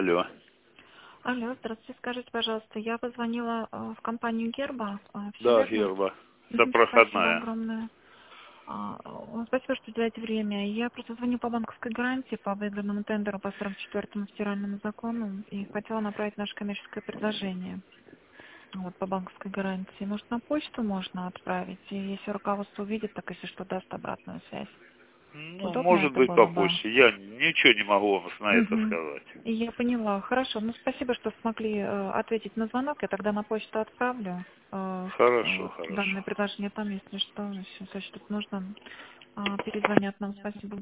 Алло. Алло, здравствуйте, скажите, пожалуйста, я позвонила в компанию Герба, все Да, верно? Герба. Это Спасибо проходная. огромное. Спасибо, что уделяете время. Я просто звоню по банковской гарантии по выигранному тендеру по 44-му федеральному закону и хотела направить наше коммерческое предложение вот, по банковской гарантии. Может, на почту можно отправить? И если руководство увидит, так если что, даст обратную связь. Ну, Удобно может это быть, по было бы? почте. Я ничего не могу вам на это Угу. сказать. Я поняла. Хорошо. Ну, спасибо, что смогли ответить на звонок. Я тогда на почту отправлю Хорошо, хорошо. данное предложение там, если что, если сочтут нужным, перезвонят нам. Спасибо.